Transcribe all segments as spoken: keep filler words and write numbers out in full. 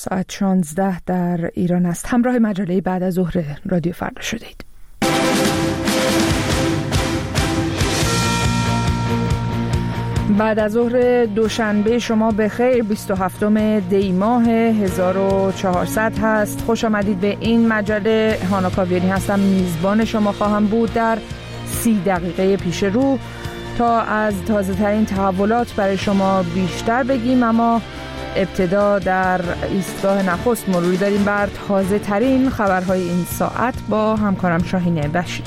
ساعت شانزده در ایران است. همراه مجله بعد از ظهر رادیو فردا شدید. بعد از ظهر دوشنبه شما بخیر. بیست و هفتم دی ماه هزار و چهارصد هست. خوش آمدید به این مجله. هانا کاویانی هستم، میزبان شما خواهم بود در سی دقیقه پیش رو تا از تازه ترین تحولات برای شما بیشتر بگیم. اما ابتدا در ایستگاه نخست مروری داریم بر تازه ترین خبرهای این ساعت با همکارم شاهین بشیری.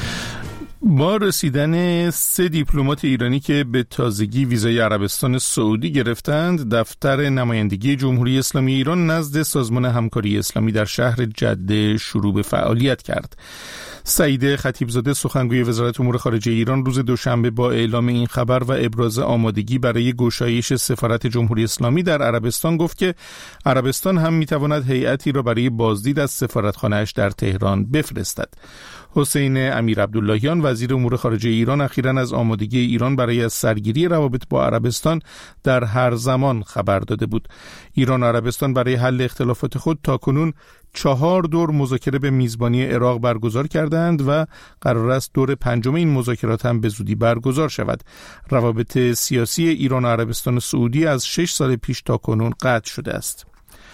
با رسیدن سه دیپلمات ایرانی که به تازگی ویزای عربستان سعودی گرفتند، دفتر نمایندگی جمهوری اسلامی ایران نزد سازمان همکاری اسلامی در شهر جده شروع به فعالیت کرد. سعید خطیبزاده سخنگوی وزارت امور خارجه ایران روز دوشنبه با اعلام این خبر و ابراز آمادگی برای گشایش سفارت جمهوری اسلامی در عربستان گفت که عربستان هم میتواند هیئتی را برای بازدید از سفارتخانه‌اش در تهران بفرستد. حسین امیر عبداللهیان وزیر امور خارجه ایران اخیراً از آمادگی ایران برای از سرگیری روابط با عربستان در هر زمان خبر داده بود. ایران و عربستان برای حل اختلافات خود تاکنون چهار دور مذاکره به میزبانی عراق برگزار کردند و قرار است دور پنجم این مذاکرات هم به زودی برگزار شود. روابط سیاسی ایران و عربستان سعودی از شش سال پیش تاکنون قطع شده است.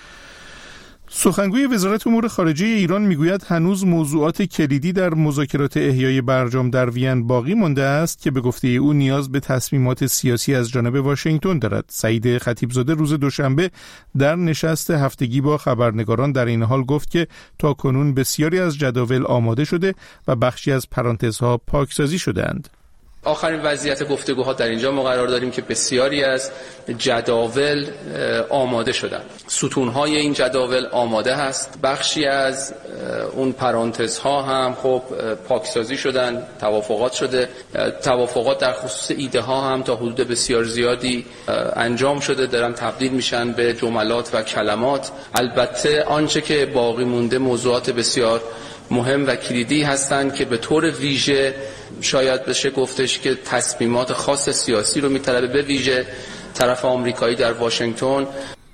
سخنگوی وزارت امور خارجه ایران میگوید هنوز موضوعات کلیدی در مذاکرات احیای برجام در وین باقی مانده است که به گفته او نیاز به تصمیمات سیاسی از جانب واشنگتن دارد. سعید خطیبزاده روز دوشنبه در نشست هفتگی با خبرنگاران در این حال گفت که تاکنون بسیاری از جداول آماده شده و بخشی از پرانتزها پاکسازی شده‌اند. آخرین وضعیت گفتگوها در اینجا ما قرار داریم که بسیاری از جداول آماده شدن. ستونهای این جداول آماده هست. بخشی از اون پرانتزها هم خب پاکسازی شدن، توافقات شده. توافقات در خصوص ایده ها هم تا حدود بسیار زیادی انجام شده، دارن تبدیل میشن به جملات و کلمات. البته آنچه که باقی مونده موضوعات بسیار مهم و کلیدی هستند که به طور ویژه شاید بشه گفتش که تصمیمات خاص سیاسی رو میطلبه، به ویژه طرف آمریکایی در واشنگتن.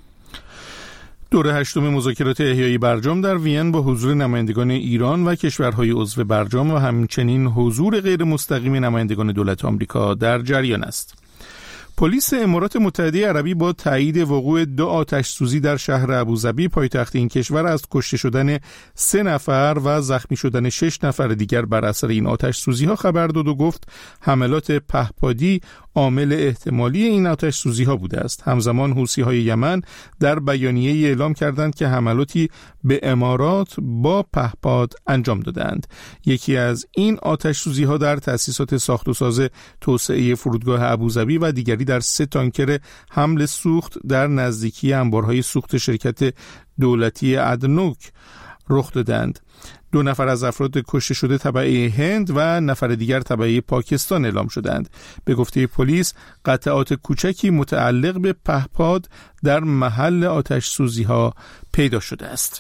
دوره هشتم مذاکرات احیای برجام در وین با حضور نمایندگان ایران و کشورهای عضو برجام و همچنین حضور غیر مستقیم نمایندگان دولت آمریکا در جریان است. پلیس امارات متحده عربی با تایید وقوع دو آتش سوزی در شهر ابوظبی پایتخت این کشور از کشته شدن سه نفر و زخمی شدن شش نفر دیگر بر اثر این آتش سوزی ها خبر داد و گفت حملات پهپادی عامل احتمالی این آتش سوزی ها بوده است. همزمان حوثی های یمن در بیانیه اعلام کردند که حملاتی به امارات با پهپاد انجام دادند. یکی از این آتش سوزی ها در تأسیسات ساخت و ساز توسعه فرودگاه ابوظبی و دیگری در سه تانکر حمل سوخت در نزدیکی انبارهای سوخت شرکت دولتی ادنوک رخ دادند. دو نفر از افراد کشته شده تبع هند و نفر دیگر تبع پاکستان اعلام شدند. به گفته پلیس قطعات کوچکی متعلق به پهپاد در محل آتش سوزی ها پیدا شده است.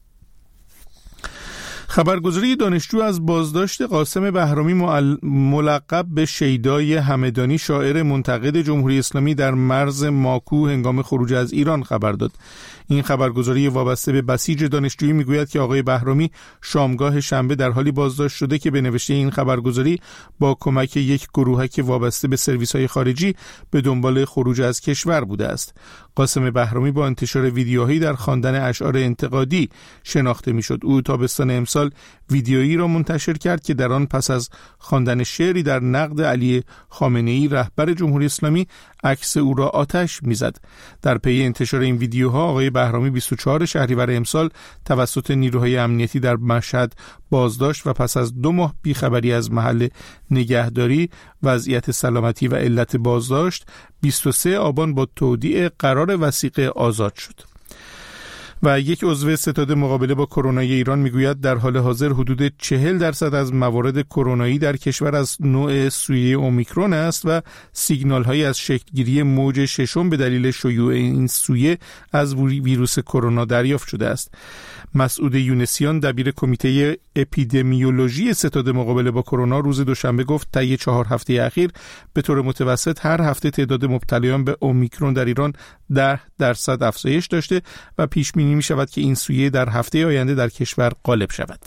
خبرگزاری دانشجو از بازداشت قاسم بهرامی ملقب به شیدای همدانی شاعر منتقد جمهوری اسلامی در مرز ماکو هنگام خروج از ایران خبر داد. این خبرگزاری وابسته به بسیج دانشجویی میگوید که آقای بهرامی شامگاه شنبه در حالی بازداشت شده که به نوشته این خبرگزاری با کمک یک گروهک وابسته به سرویس‌های خارجی به دنبال خروج از کشور بوده است. قاسم بهرامی با انتشار ویدیوهایی در خواندن اشعار انتقادی شناخته میشد. او تابستان امسال ویدیویی را منتشر کرد که در آن پس از خواندن شعری در نقد علی خامنه‌ای رهبر جمهوری اسلامی عکس او را آتش میزد. در پی انتشار این ویدیوها آقای بهرامی بیست و چهارم شهریور امسال توسط نیروهای امنیتی در مشهد بازداشت و پس از دو ماه بیخبری از محل نگهداری وضعیت سلامتی و علت بازداشت بیست و سوم آبان با تودیع قرار وثیقه آزاد شد. و یک عضو ستاد مقابله با کرونا ایران میگوید در حال حاضر حدود چهل درصد از موارد کرونایی در کشور از نوع سویه اومیکرون است و سیگنال هایی از شکلگیری موج ششم به دلیل شیوع این سویه از ویروس کرونا دریافت شده است. مسعود یونسیان دبیر کمیته اپیدمیولوژی ستاد مقابله با کرونا روز دوشنبه گفت طی چهار هفته اخیر به طور متوسط هر هفته تعداد مبتلایان به اومیکرون در ایران ده درصد افزایش داشته و پیش بینی می شود که این سویه در هفته آینده در کشور غالب شود.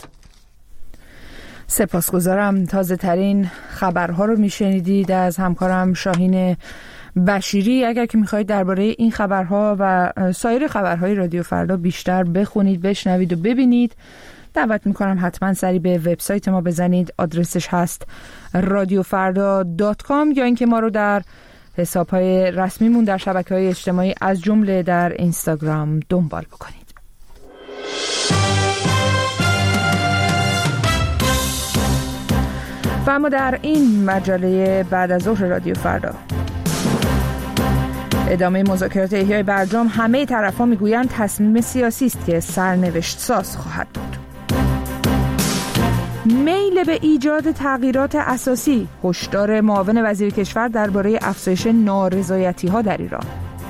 سپاسگزارم. تازه ترین خبرها رو می شنیدید از همکارم شاهین بشیری. اگر که میخواهید درباره این خبرها و سایر خبرهای رادیو فردا بیشتر بخونید، بشنوید و ببینید، دعوت میکنم حتما سری به وبسایت ما بزنید. آدرسش هست رادیو فردا دات کام یا اینکه ما رو در حسابهای رسمیمون در شبکه‌های اجتماعی از جمله در اینستاگرام دنبال بکنید. و اما در این مجله بعد از ظهر رادیو فردا ادامه مذاکرات احیای برجام، همه طرف‌ها میگویند تصمیم سیاسی است که سرنوشت ساز خواهد بود. میل به ایجاد تغییرات اساسی، هشدار معاون وزیر کشور درباره افزایش نارضایتی‌ها در ایران.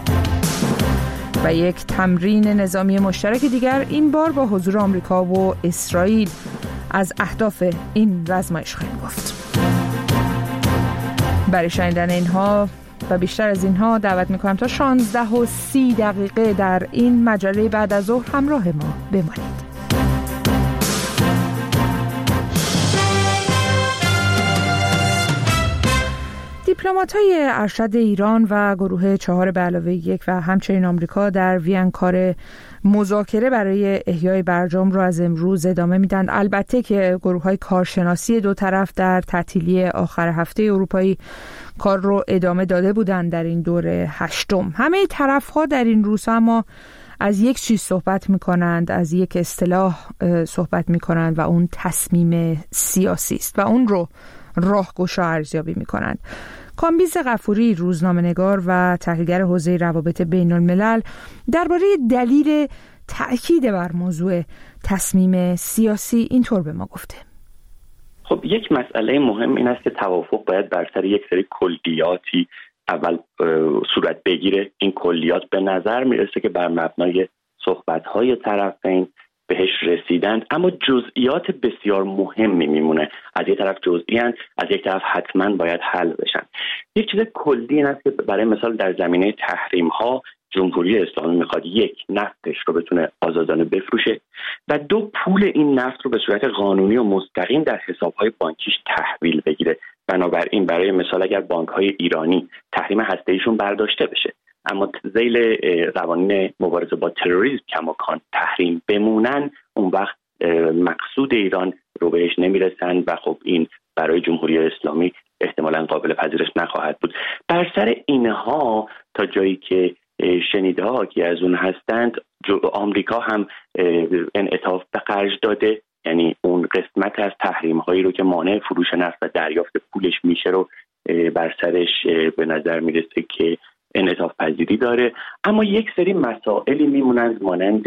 و یک تمرین نظامی مشترک دیگر، این بار با حضور آمریکا و اسرائیل. از اهداف این آزمایش خواهیم گفت. برای شنیدن اینها و بیشتر از اینها دعوت میکنم تا شانزده و سی دقیقه در این مجله بعد از ظهر همراه ما بمانید. دیپلمات‌های ارشد ایران و گروه چهار به علاوه یک و همچنین آمریکا در وین کار مذاکره برای احیای برجام را از امروز ادامه میدن. البته که گروه‌های کارشناسی دو طرف در تعطیلی آخر هفته اروپایی کار رو ادامه داده بودند در این دوره هشتم. همه طرف‌ها در این روزها اما از یک چیز صحبت می‌کنند، از یک اصطلاح صحبت می‌کنند و اون تصمیم سیاسی است و اون رو راهگشا ارزیابی می‌کنند. کامبیز غفوری، روزنامه‌نگار و تحلیلگر حوزه روابط بین‌الملل، درباره دلیل تأکید بر موضوع تصمیم سیاسی اینطور به ما گفته: خب یک مسئله مهم این است که توافق باید بر سر یک سری کلیاتی اول صورت بگیره. این کلیات به نظر میرسه که بر مبنای صحبت‌های طرفین بهش رسیدند، اما جزئیات بسیار مهمی میمونه. از یک طرف جزئیاً، از یک طرف حتما باید حل بشن. یک چیز کلی این است که برای مثال در زمینه تحریم ها جمهوری اسلامی میخواد یک، نفتش رو بتونه آزادانه بفروشه و دو، پول این نفت رو به صورت قانونی و مستقیم در حسابهای بانکیش تحویل بگیره. بنابراین برای مثال اگر بانک‌های ایرانی تحریم هسته‌ایشون برداشته بشه اما ذیل قوانین مبارزه با تروریسم کماکان تحریم بمونن، اون وقت مقصود ایران رو بهش نمیرسن و خب این برای جمهوری اسلامی احتمالاً قابل پذیرش نخواهد بود. بر سر اینها تا جایی که شنیده ها که از اون هستند، آمریکا هم انعطاف به خرج داده، یعنی اون قسمت از تحریم هایی رو که مانع فروش نفت و دریافت پولش میشه رو بر سرش به نظر میرسه که انعطاف پذیری داره. اما یک سری مسائلی میمونند مانند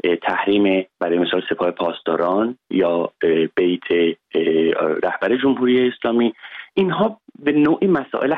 تحریم برای مثال سپاه پاسداران یا بیت رهبر جمهوری اسلامی. اینها به نوعی مسائل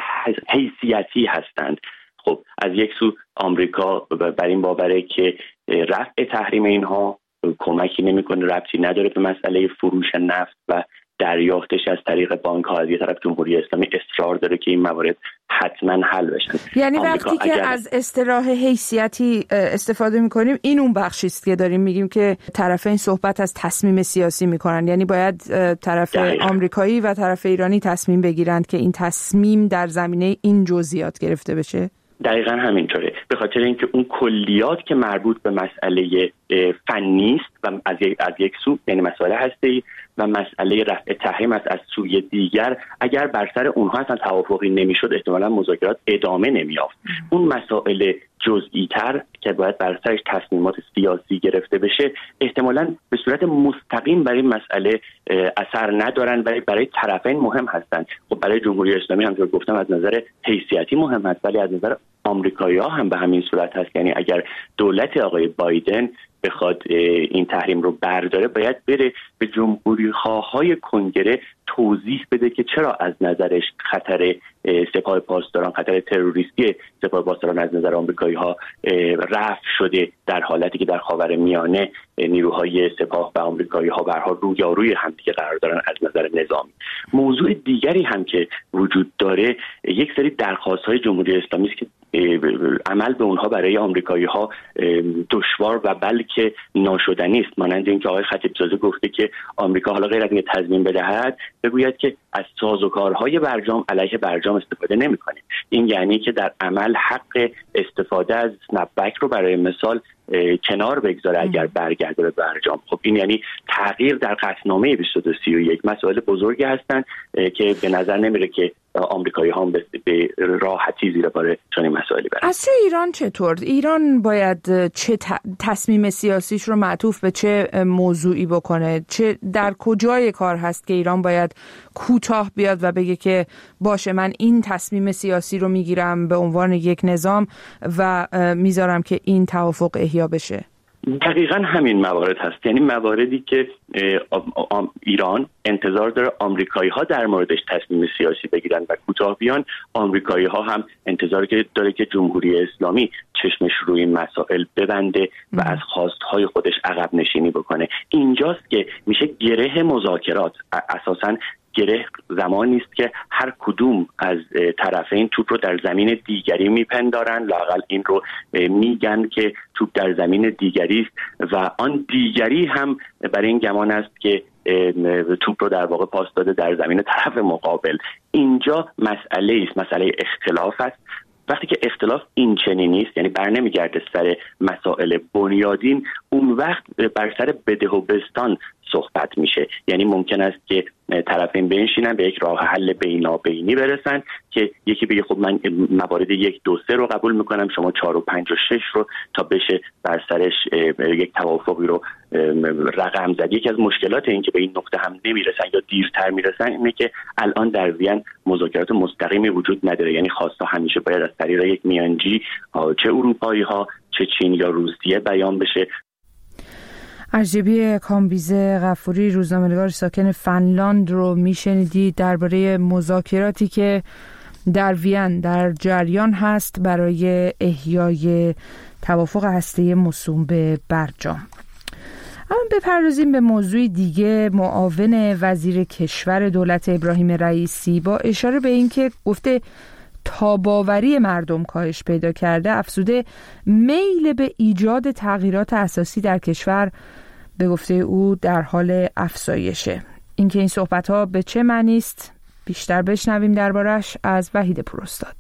حیثیتی هستند. خب از یک سو آمریکا بر این باوره که رفع تحریم اینها کمکی نمیکنه، ربطی نداره به مسئله فروش نفت و دریافتش از طریق بانک ها. از یه طرف جمهوری اسلامی اصرار داره که این موارد حتما حل بشن. یعنی وقتی که اگر... از اصطلاح حیثیتی استفاده میکنیم، این اون بخشی است که داریم میگیم که طرفین صحبت از تصمیم سیاسی میکنن، یعنی باید طرف دقیقا. آمریکایی و طرف ایرانی تصمیم بگیرند که این تصمیم در زمینه این جزئیات گرفته بشه. دقیقاً همینطوره، به خاطر اینکه اون کلیات که مربوط به مسئله فنی است و از یک از یک سو یعنی مسئله هستی و مسئله رفع تحریم است از سوی دیگر، اگر بر سر اونها اصلا توافقی نمیشد احتمالاً مذاکرات ادامه نمی‌یافت. اون مسائل جزئی تر که باید بر سرش تصمیمات سیاسی گرفته بشه احتمالاً به صورت مستقیم برای مسئله اثر ندارن ولی برای طرفین مهم هستند. خب برای جمهوری اسلامی همونطور گفتم از نظر حیثیتی مهم است، ولی از نظر آمریکایی‌ها هم به همین صورت هست. یعنی اگر دولت آقای بایدن بخواد این تحریم رو برداره باید بره به جمهوری خواهای کنگره توضیح بده که چرا از نظرش خطر سپاه پاسداران، خطر تروریستی سپاه پاسداران از نظر آمریکایی‌ها رفع شده، در حالتی که در خاورمیانه نیروهای سپاه و آمریکایی‌ها به هر حال رویاروی همدیگه قرار دارن از نظر نظامی. موضوع دیگری هم که وجود داره یک سری درخواست‌های جمهوری اسلامی است که عمل به اونها برای آمریکایی‌ها دشوار و بلکه ناشدنی است، مانند اینکه آقای خطیبزاده گفته که آمریکا حالا غیر از اینکه تضمین بدهد بگوید که از سازوکارهای برجام علیه برجام استفاده نمی‌کنه. این یعنی که در عمل حق استفاده از اسنپ‌بک رو برای مثال کنار بگذاره اگر برگرده به برجام. خب این یعنی تغییر در قطعنامه بیست و دو سی و یک. مسائل بزرگی هستند که به نظر نمیره که آمریکایی ها به راحتی زیر بار چنین مسائلی برن. از ایران چطور؟ ایران باید چه تصمیم سیاسیش رو معطوف به چه موضوعی بکنه؟ چه در کجای کار هست که ایران باید کوتاه بیاد و بگه که باشه من این تصمیم سیاسی رو میگیرم به عنوان یک نظام و میذارم که این توافق احیا بشه؟ دقیقاً همین موارد هست، یعنی مواردی که ایران انتظار داره آمریکایی ها در موردش تصمیم سیاسی بگیرن و کوتاه بیان، آمریکایی ها هم انتظار داره که جمهوری اسلامی چشمش روی این مسائل ببنده و از خواستهای خودش عقب نشینی بکنه. اینجاست که میشه گره مذاکرات. اساساً گره زمانی است که هر کدوم از طرفین توپ رو در زمین دیگری میپندارن، لااقل این رو میگن که توپ در زمین دیگری است و آن دیگری هم برای این گمان است که توپ رو در واقع پاس داده در زمین طرف مقابل. اینجا مسئله است، مسئله اختلاف است. وقتی که اختلاف این چنینی است، یعنی بر نمیگرده سر مسائل بنیادین، اون وقت بر سر بده و بستان صحبت میشه. یعنی ممکن است که طرفین بنشینن به یک راه حل بینابینی برسن که یکی بگه خب من موارد یک دو سه رو قبول میکنم، شما چهار و پنج و شش رو، تا بشه بر سرش یک توافقی رو رقم زد. یکی از مشکلات این که به این نقطه هم نمیرسن یا دیرتر میرسن اینه که الان در وین مذاکرات مستقیمی وجود نداره، یعنی خواستا همیشه باید از طریق یک میانجی چه اروپایی ها چه چین یا روسیه بیان بشه. ارجبی کامبیزه غفوری، روزنامه‌نگار ساکن فنلاند رو میشنیدید درباره مذاکراتی که در وین در جریان هست برای احیای توافق هسته‌ای موسوم به برجام. اما بپردازیم به موضوع دیگه. معاون وزیر کشور دولت ابراهیم رئیسی با اشاره به اینکه گفته تاباوری مردم کاهش پیدا کرده، افزوده میل به ایجاد تغییرات اساسی در کشور به گفته او در حال افزایشه. اینکه این صحبت‌ها به چه معنی است بیشتر بشنویم دربارش از وحید پوراستاد.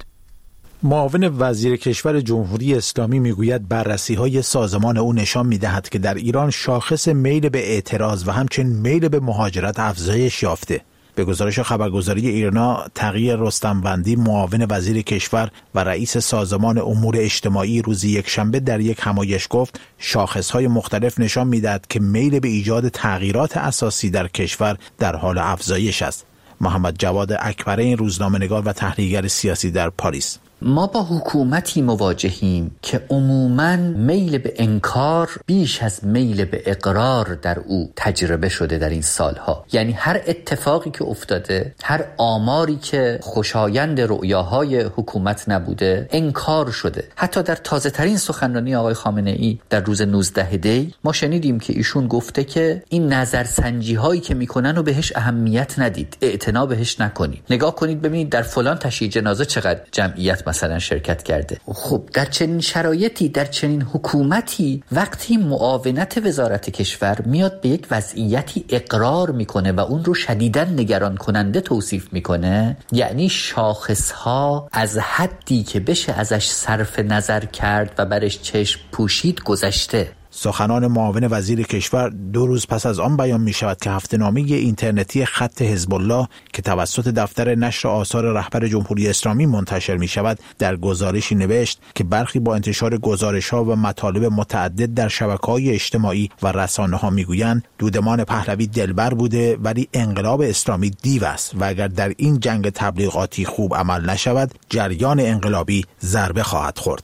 معاون وزیر کشور جمهوری اسلامی میگوید بررسی‌های سازمان او نشان می‌دهد که در ایران شاخص میل به اعتراض و همچنین میل به مهاجرت افزایش یافته. به گزارش خبرگزاری ایرنا، تغییر رستم‌بندی معاون وزیر کشور و رئیس سازمان امور اجتماعی روز یکشنبه در یک همایش گفت شاخص‌های مختلف نشان می‌دهد که میل به ایجاد تغییرات اساسی در کشور در حال افزایش است. محمد جواد اکبرین، روزنامه‌نگار و تحلیلگر سیاسی در پاریس: ما با حکومتی مواجهیم که عموماً میل به انکار بیش از میل به اقرار در او تجربه شده در این سالها. یعنی هر اتفاقی که افتاده، هر آماری که خوشایند رؤیاهای حکومت نبوده، انکار شده. حتی در تازه ترین سخنرانی آقای خامنه ای در روز نوزده دی ما شنیدیم که ایشون گفته که این نظرسنجی هایی که میکنن و بهش اهمیت ندید، اعتنا بهش نکنید. نگاه کنید ببینید در فلان تشییع جنازه چقدر جمعیت مثلا شرکت کرده. خب در چنین شرایطی، در چنین حکومتی، وقتی معاونت وزارت کشور میاد به یک وضعیتی اقرار میکنه و اون رو شدیداً نگران کننده توصیف میکنه، یعنی شاخصها از حدی که بشه ازش صرف نظر کرد و برش چشم پوشید گذشته. سخنان معاون وزیر کشور دو روز پس از آن بیان می شود که هفته‌نامه اینترنتی خط حزب الله که توسط دفتر نشر آثار رهبر جمهوری اسلامی منتشر می شود در گزارشی نوشت که برخی با انتشار گزارش‌ها و مطالب متعدد در شبکه‌های اجتماعی و رسانه‌ها می‌گویند دودمان پهلوی دلبر بوده ولی انقلاب اسلامی دیو است و اگر در این جنگ تبلیغاتی خوب عمل نشود جریان انقلابی ضربه خواهد خورد.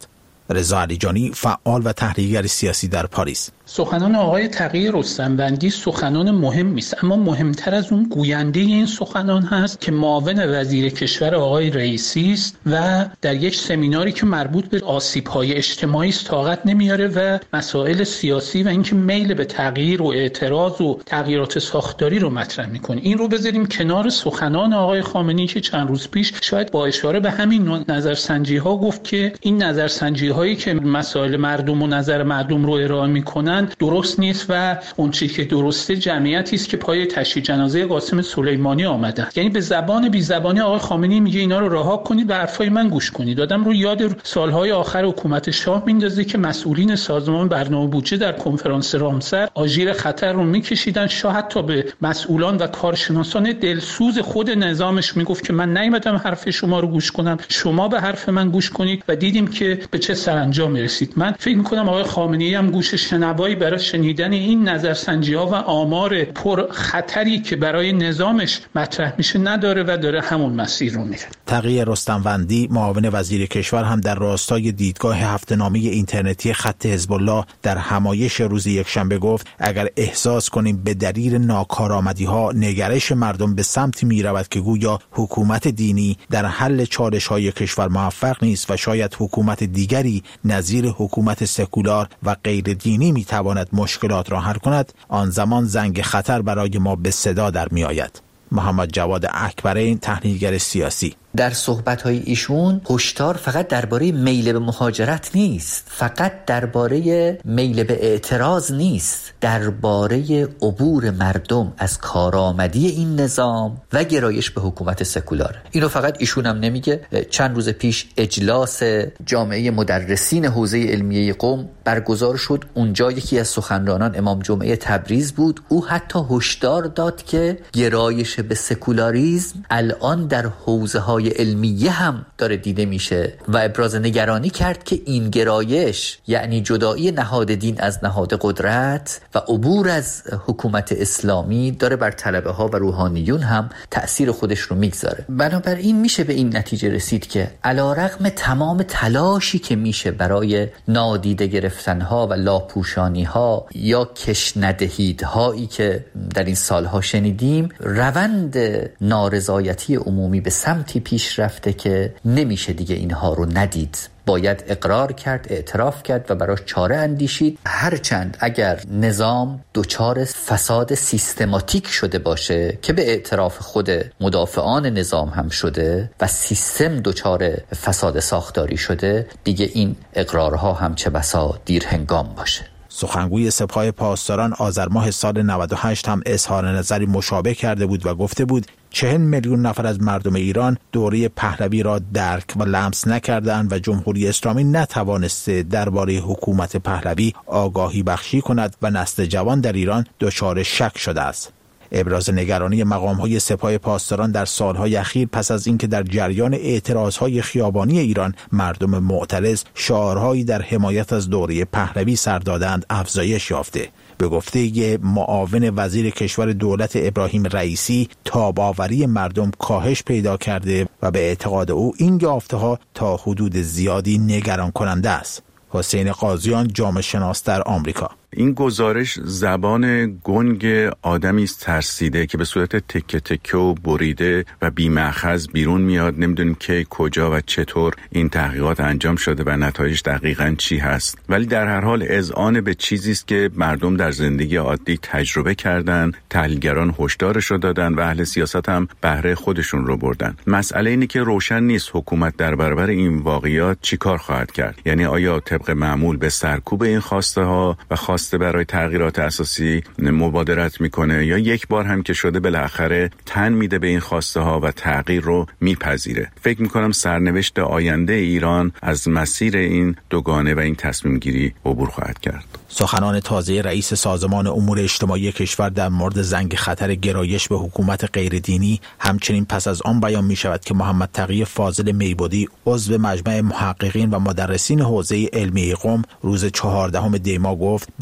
رضا علیجانی، فعال و تحلیلگر سیاسی در پاریس: سخنان آقای تقی رستموندی سخنان مهمی است، اما مهمتر از اون گوینده این سخنان هست که معاون وزیر کشور آقای رئیسی است و در یک سمیناری که مربوط به آسیب‌های اجتماعی است طاقت نمیاره و مسائل سیاسی و اینکه میل به تغییر و اعتراض و تغییرات ساختاری رو مطرح میکنه. این رو بذاریم کنار سخنان آقای خامنه‌ای که چند روز پیش شاید با اشاره به همین نظرسنجی‌ها گفت که این نظرسنجی‌هایی که مسائل مردم و نظر مردم رو ارائه میکنن درست نیست و اون چیزی که درسته جمعیتی است که پای تشییع جنازه قاسم سلیمانی آمدن. یعنی به زبان بی زبانی آقای خامنه‌ای میگه اینا رو رها کنید و حرفای من گوش کنید. آدم رو یاد سالهای آخر حکومت شاه میندازه که مسئولین سازمان برنامه بودجه در کنفرانس رامسر آژیر خطر رو میکشیدن. شاه حتی به مسئولان و کارشناسان دلسوز خود نظامش میگفت که من نیومدم حرف شما رو گوش کنم، شما به حرف من گوش کنید و دیدیم که به چه سرانجام رسید. من فکر میکنم آقای خامنه‌ای هم گوش شنوایی برای شنیدن این نظرسنجی‌ها و آمار پر خطری که برای نظامش مطرح میشه نداره و داره همون مسیر رو میره. تقی رستموندی، معاون وزیر کشور، هم در راستای دیدگاه هفته‌نامه اینترنتی خط حزب الله در همایش روز یکشنبه گفت اگر احساس کنیم به دلیل ناکارآمدی‌ها نگرش مردم به سمتی می‌رود که گویا حکومت دینی در حل چالش‌های کشور موفق نیست و شاید حکومت دیگری نظیر حکومت سکولار و غیر دینی می‌تواند مشکلات را حل کند، آن زمان زنگ خطر برای ما به صدا در می‌آید. محمد جواد اکبرین، تحلیلگر سیاسی: در صحبت‌های ایشون هشدار فقط درباره میل به مهاجرت نیست، فقط درباره میل به اعتراض نیست، درباره عبور مردم از کارآمدی این نظام و گرایش به حکومت سکولار. اینو فقط ایشون هم نمیگه. چند روز پیش اجلاس جامعه مدرسین حوزه علمیه قم برگزار شد. اونجا یکی از سخنرانان امام جمعه تبریز بود. او حتی هشدار داد که گرایش به سکولاریسم الان در حوزه‌های علمیه هم داره دیده میشه و ابراز نگرانی کرد که این گرایش یعنی جدایی نهاد دین از نهاد قدرت و عبور از حکومت اسلامی داره بر طلبه ها و روحانیون هم تأثیر خودش رو میگذاره. بنابراین میشه به این نتیجه رسید که علیرغم تمام تلاشی که میشه برای نادیده گرفتن ها و لاپوشانی ها یا کش ندهید هایی که در این سالها شنیدیم، روند نارضایتی عمومی به سمتی پیش رفته که نمیشه دیگه اینها رو ندید. باید اقرار کرد، اعتراف کرد و براش چاره اندیشید. هرچند اگر نظام دچار فساد سیستماتیک شده باشه که به اعتراف خود مدافعان نظام هم شده و سیستم دچار فساد ساختاری شده، دیگه این اقرارها هم چه بسا دیر هنگام باشه. سخنگوی سپاه پاسداران آذر ماه سال نود و هشت هم اظهار نظری مشابه کرده بود و گفته بود چهل میلیون نفر از مردم ایران دوره پهلوی را درک و لمس نکردند و جمهوری اسلامی نتوانسته درباره حکومت پهلوی آگاهی بخشی کند و نسل جوان در ایران دچار شک شده است. ابراز نگرانی مقام‌های سپاه پاسداران در سالهای اخیر پس از اینکه در جریان اعتراضهای خیابانی ایران مردم معترض شعارهایی در حمایت از دوره پهلوی سر دادند افزایش یافته. به گفته معاون وزیر کشور دولت ابراهیم رئیسی، تاب‌آوری مردم کاهش پیدا کرده و به اعتقاد او این یافته‌ها تا حدود زیادی نگران کننده است. حسین قاضیان، جامعه شناس در آمریکا: این گزارش زبان گنگ آدمی است ترسیده که به صورت تکه تکه و بریده و بی‌مأخذ بیرون میاد. نمیدونیم کی، کجا و چطور این تحقیقات انجام شده و نتایج دقیقاً چی هست، ولی در هر حال اذعان به چیزی است که مردم در زندگی عادی تجربه کردن، تحلیلگران هشدارش رو دادن و اهل سیاست هم بهره خودشون رو بردن. مسئله اینه که روشن نیست حکومت در برابر این واقعیات چیکار خواهد کرد. یعنی آیا طبق معمول به سرکوب این خواسته ها و خواسته برای تغییرات اساسی مبادرت میکنه یا یک بار هم که شده بالاخره تن میده به این خواسته ها و تغییر رو میپذیره. فکر میکنم سرنوشت آینده ایران از مسیر این دوگانه و این تصمیم گیری عبور خواهد کرد. سخنان تازه رئیس سازمان امور اجتماعی کشور در مورد زنگ خطر گرایش به حکومت غیر دینی همچنین پس از آن بیان می شود که محمد تقی فاضل میبودی، عضو مجمع محققین و مدرسین حوزه علمیه قم، روز چهاردهم دی ماه گفت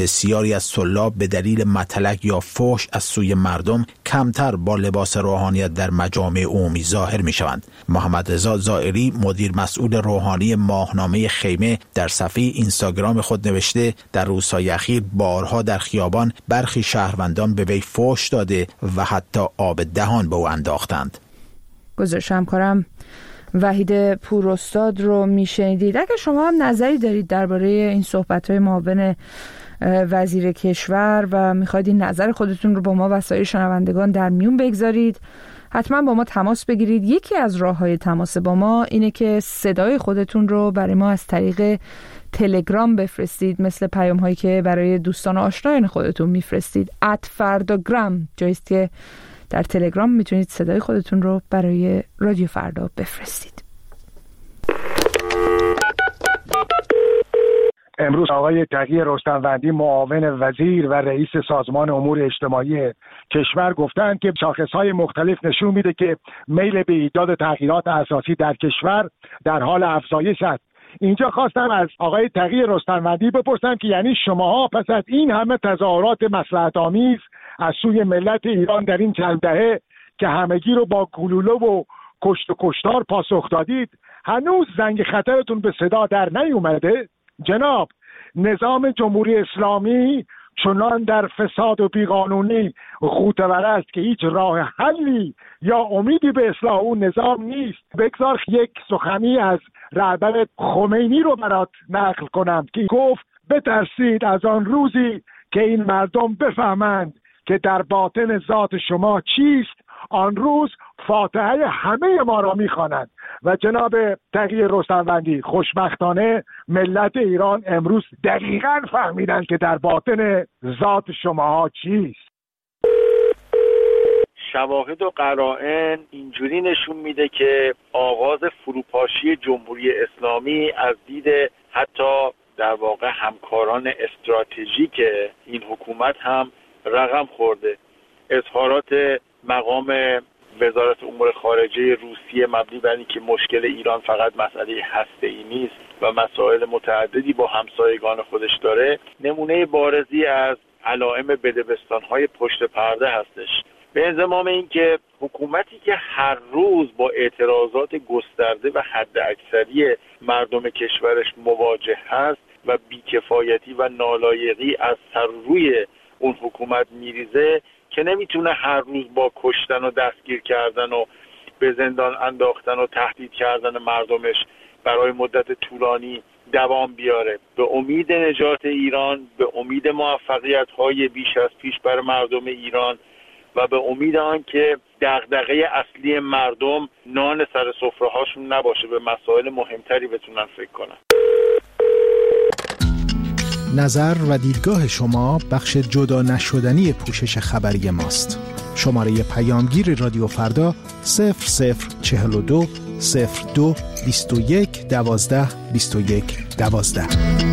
بسیاری از طلاب به دلیل متلک یا فحش از سوی مردم کمتر با لباس روحانیت در مجامع عمومی ظاهر می‌شوند. محمد رضا زائری، مدیر مسئول روحانی ماهنامه خیمه، در صفحه اینستاگرام خود نوشته در روزهای اخیر بارها در خیابان برخی شهروندان به وی فحش داده و حتی آب دهان به او انداختند. گزارش همکارم وحید پوراستاد رو میشنیدید. اگر شما هم نظری دارید درباره این صحبت‌های معاون وزیر کشور و میخواید این نظر خودتون رو با ما و سایر شنوندگان در میون بگذارید، حتما با ما تماس بگیرید. یکی از راه‌های تماس با ما اینه که صدای خودتون رو برای ما از طریق تلگرام بفرستید، مثل پیام هایی که برای دوستان و آشنایان خودتون میفرستید. ات فرداگرام جاییست که در تلگرام میتونید صدای خودتون رو برای رادیو فردا بفرستید. امروز آقای تقی رستموندی معاون وزیر و رئیس سازمان امور اجتماعی کشور گفتند که شاخص‌های مختلف نشون میده که میل به ایجاد تغییرات اساسی در کشور در حال افزایش است. اینجا خواستم از آقای تقی رستموندی بپرسم که یعنی شماها پس از این همه تظاهرات مصلحت‌آمیز از سوی ملت ایران در این چند دهه که همگی رو با گلوله و کشت و کشتار پاسخ دادید، هنوز زنگ خطرتون به صدا در نیومده؟ جناب، نظام جمهوری اسلامی چنان در فساد و بیقانونی غوطه‌ور است که هیچ راه حلی یا امیدی به اصلاح اون نظام نیست. بگذار یک سخنی از رهبر خمینی رو برات نقل کنم که گفت بترسید از آن روزی که این مردم بفهمند که در باطن ذات شما چیست، آن روز فاتحه همه ما را می‌خوانند. و جناب تقی رستموندی، خوشبختانه ملت ایران امروز دقیقاً فهمیدن که در باطن ذات شما چیست. شواهد و قرائن اینجوری نشون میده که آغاز فروپاشی جمهوری اسلامی از دید حتی در واقع همکاران استراتژیک این حکومت هم رقم خورده. اظهارات مقام وزارت امور خارجه روسیه مبنی بر اینکه مشکل ایران فقط مسئله هسته‌ای نیست و مسائل متعددی با همسایگان خودش داره، نمونه بارزی از علائم بدبستان‌های پشت پرده هستش. به انضمام اینکه حکومتی که هر روز با اعتراضات گسترده و حداکثری مردم کشورش مواجه هست و بیکفایتی و نالایقی از سر روی اون حکومت میریزه که نمیتونه هر روز با کشتن و دستگیر کردن و به زندان انداختن و تهدید کردن مردمش برای مدت طولانی دوام بیاره. به امید نجات ایران، به امید موفقیت‌های بیش از پیش بر مردم ایران و به امید آن که دغدغه اصلی مردم نان سر سفره‌هاشون نباشه، به مسائل مهمتری بتونن فکر کنن. نظر و دیدگاه شما بخش جدا نشدنی پوشش خبری ماست. شماره پیامگیر رادیو فردا صفر صفر چهل و دو صفر دو بیست و یک دوازده بیست و یک دوازده.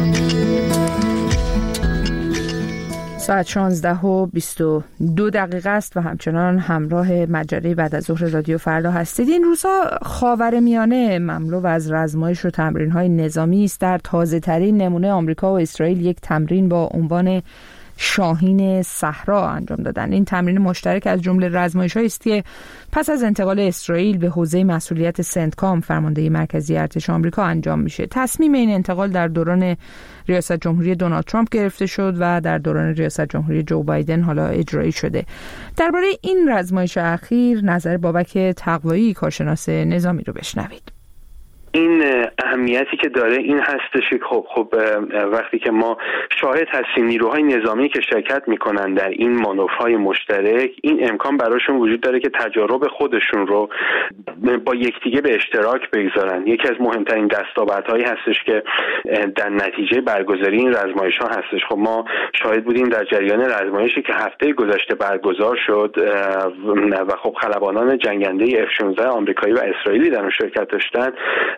ساعت شانزده و بیست و دو دقیقه است و همچنان همراه مجله بعد از ظهر رادیو فردا هستید. این روزها خاورمیانه مملو از رزمایش و تمرین‌های نظامی است. در تازه‌ترین نمونه آمریکا و اسرائیل یک تمرین با عنوان شاهین صحرا انجام دادن. این تمرین مشترک از جمله رزمایش‌هایی است که پس از انتقال اسرائیل به حوزه مسئولیت سنتکام فرماندهی مرکزی ارتش آمریکا انجام میشه. تصمیم این انتقال در دوران ریاست جمهوری دونالد ترامپ گرفته شد و در دوران ریاست جمهوری جو بایدن حالا اجرایی شده. درباره این رزمایش اخیر نظر بابک تقوایی کارشناس نظامی رو بشنوید. این اهمیتی که داره این هستش که خب خب وقتی که ما شاهد هستیم نیروهای نظامی که شرکت میکنن در این مانورهای مشترک، این امکان براشون وجود داره که تجارب خودشون رو با یکدیگه به اشتراک بگذارن. یکی از مهمترین دستاوردهایی هستش که در نتیجه برگزاری این رزمایش‌ها هستش. خب ما شاهد بودیم در جریان رزمایشی که هفته گذشته برگزار شد و خب خلبانان جنگنده اف شانزده آمریکایی و اسرائیلی در اون شرکت داشتن.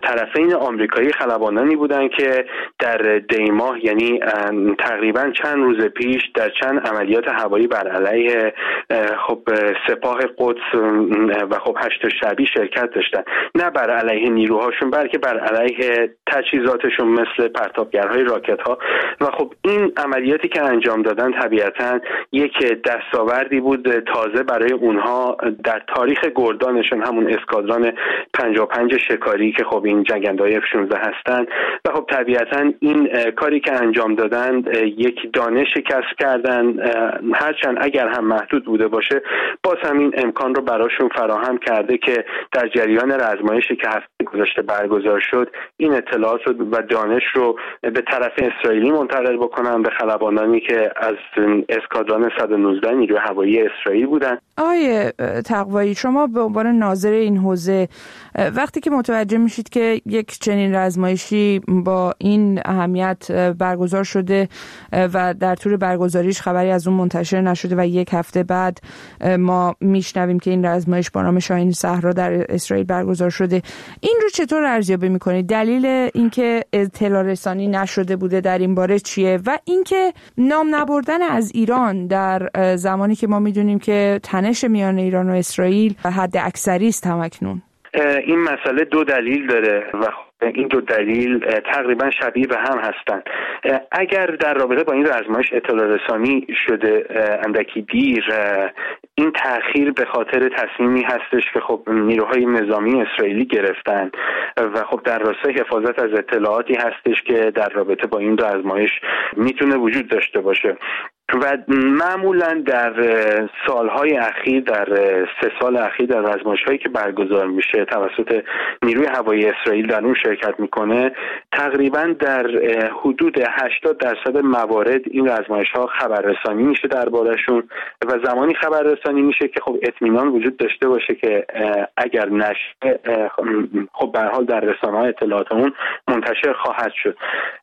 طرفین آمریکایی خلبانانی بودند که در دی ماه، یعنی تقریبا چند روز پیش، در چند عملیات هوایی بر علیه خب سپاه قدس و خب هشت شعبی شرکت داشتن. نه بر علیه نیروهاشون، بلکه بر علیه تجهیزاتشون مثل پرتابگرهای راکت ها. و خب این عملیاتی که انجام دادن طبیعتاً یک دستاوردی بود تازه برای اونها در تاریخ گردانشون، همون اسکادران پنجاه و پنج شکاری که خب این جنگنده‌های اف شانزده هستن. و خب طبیعتاً این کاری که انجام دادن یک دانش کسب کردن، هرچند اگر هم محدود بوده باشه باز هم این امکان رو براشون فراهم کرده که در جریان رزمایشی که هفته گذشته برگزار شد این اطلاعات و دانش رو به طرف اسرائیلی منتقل بکنن، به خلبانانی که از اسکادران صد و نوزده نیروی هوایی اسرائیل بودن. آقای تقوایی، شما به عنوان ناظر این حوزه وقتی که متوجه میشید که یک چنین رزمایشی با این اهمیت برگزار شده و در طول برگزاریش خبری از اون منتشر نشده و یک هفته بعد ما میشنویم که این رزمایش با نام شاهین صحرا در اسرائیل برگزار شده، این رو چطور ارزیابی میکنید؟ دلیل اینکه اطلاع رسانی نشده بوده در این باره چیه؟ و اینکه نام نبردن از ایران در زمانی که ما میدونیم که تنش میان ایران و اسرائیل حد اکثری است همکنون. این مسئله دو دلیل داره و این دو دلیل تقریبا شبیه به هم هستند. اگر در رابطه با این رزمایش اطلاع رسانی شده اندکی دیر، این تأخیر به خاطر تصمیمی هستش که خب نیروهای نظامی اسرائیلی گرفتن و خب در راستای حفاظت از اطلاعاتی هستش که در رابطه با این رزمایش میتونه وجود داشته باشه. و معمولا در سالهای اخیر، در سه سال اخیر، در رزمایش‌هایی که برگزار میشه توسط نیروی هوایی اسرائیل در اون شرکت میکنه، تقریبا در حدود هشتاد درصد موارد این رزمایش‌ها خبررسانی میشه درباره‌شون و زمانی خبررسانی میشه که خب اطمینان وجود داشته باشه که اگر نشه خب به هر حال در رسانه‌های اطلاعاتمون منتشر خواهد شد.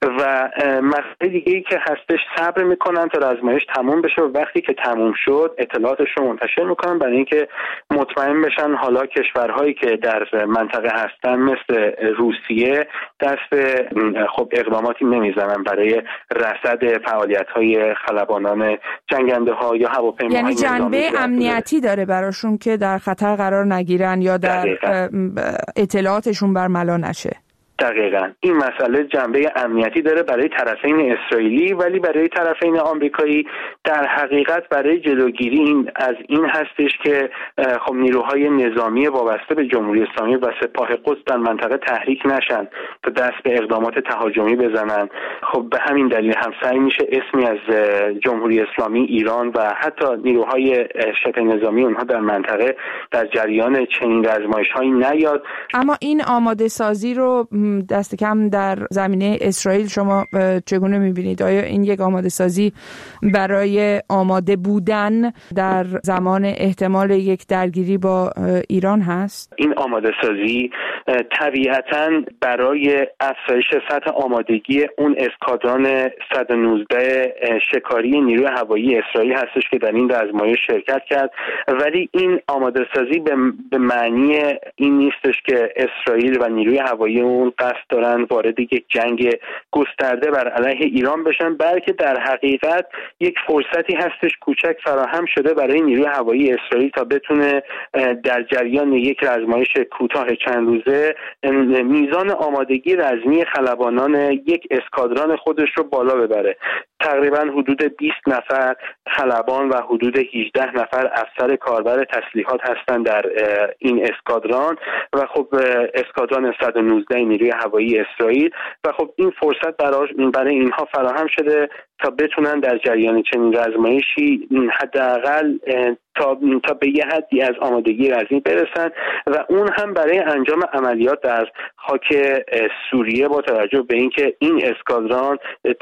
و مسئله دیگه‌ای که هستش، صبر میکنن تا رزمایش تموم بشه و وقتی که تموم شد اطلاعاتش رو منتشر میکنن برای اینکه مطمئن بشن حالا کشورهایی که در منطقه هستن مثل روسیه دست خب اقداماتی نمیزنن برای رصد فعالیت‌های خلبانان جنگنده ها یا هواپیماهای یعنی جنبه امنیتی داره براشون که در خطر قرار نگیرن یا در دقیقا. اطلاعاتشون برملا نشه. دقیقاً این مسئله جنبه امنیتی داره برای طرفین اسرائیلی، ولی برای طرفین آمریکایی در حقیقت برای جلوگیری این از این هستش که خب نیروهای نظامی وابسته به جمهوری اسلامی و سپاه قدس در منطقه تحریک نشن تا دست به اقدامات تهاجمی بزنن. خب به همین دلیل هم سعی میشه اسمی از جمهوری اسلامی ایران و حتی نیروهای شبه نظامی اونها در منطقه در جریان چنین رزمایش‌هایی نیاد. اما این آماده سازی رو دست کم در زمینه اسرائیل شما چگونه می‌بینید؟ آیا این یک آماده سازی برای آماده بودن در زمان احتمال یک درگیری با ایران هست؟ این آماده سازی طبیعتاً برای افزایش سطح آمادگی اون اسکادران صد و نوزده شکاری نیروی هوایی اسرائیل هستش که در این رزمایش شرکت کرد، ولی این آماده سازی به معنی این نیستش که اسرائیل و نیروی هوایی اون قصد دارن وارد یک جنگ گسترده بر علیه ایران بشن، بلکه در حقیقت یک فرصتی هستش کوچک فراهم شده برای نیروی هوایی اسرائیل تا بتونه در جریان یک رزمایش کوتاه چند روزه میزان آمادگی رزمی خلبانان یک اسکادران خودش رو بالا ببره. تقریبا حدود بیست نفر خلبان و حدود هجده نفر افسر کاربر تسلیحات هستند در این اسکادران و خب اسکادران صد و نوزده نیروی هوایی اسرائیل و خب این فرصت برای برای اینها فراهم شده تا بتونن در جریان چنین رزمایشی حداقل تا تا به یه حدی از آمادگی رزمی برسن و اون هم برای انجام عملیات در خاک سوریه با توجه به اینکه این اسکادران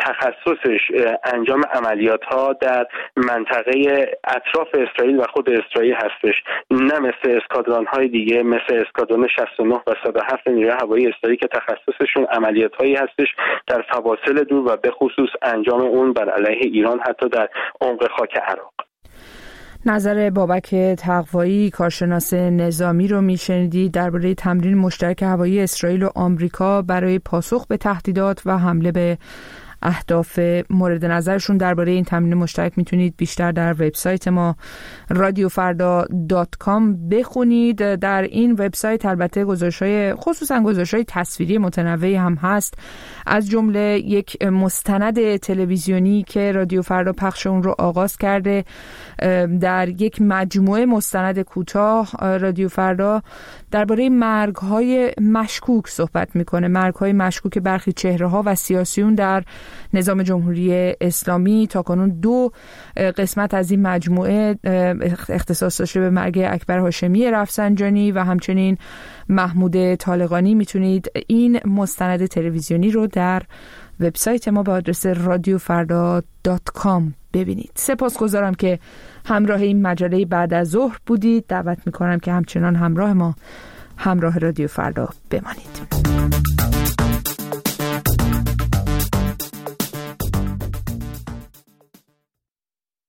تخصصش انجام عملیات ها در منطقه اطراف اسرائیل و خود اسرائیل هستش، نه مثل اسکادران های دیگه مثل اسکادران شصت و نه و صد و هفت نیروی هوایی اسرائیل که تخصصشون عملیات هایی هستش در فواصل دور و به خصوص انجام اون بر علیه ایران حتی در عمق خاک عراق. نظر بابک تقوایی کارشناس نظامی رو میشنیدید درباره تمرین مشترک هوایی اسرائیل و آمریکا برای پاسخ به تهدیدات و حمله به اهداف مورد نظرشون. درباره این تمرین مشترک میتونید بیشتر در وبسایت ما رادیو فردا دات کام بخونید. در این وبسایت البته گزارش‌های خصوصا گزارش‌های تصویری متنوعی هم هست، از جمله یک مستند تلویزیونی که رادیو فردا پخش اون رو آغاز کرده. در یک مجموعه مستند کوتاه رادیو فردا درباره مرگ‌های مشکوک صحبت میکنه، مرگ‌های مشکوک برخی چهره‌ها و سیاسیون در نظام جمهوری اسلامی. تاکنون دو قسمت از این مجموعه اختصاص داشته به مرگ اکبر هاشمی رفسنجانی و همچنین محمود طالقانی. میتونید این مستند تلویزیونی رو در وبسایت ما با آدرس رادیو فردا دات کام ببینید. سپاسگزارم که همراه این مجله بعد از ظهر بودید. دعوت میکنم که همچنان همراه ما، همراه رادیو فردا بمانید.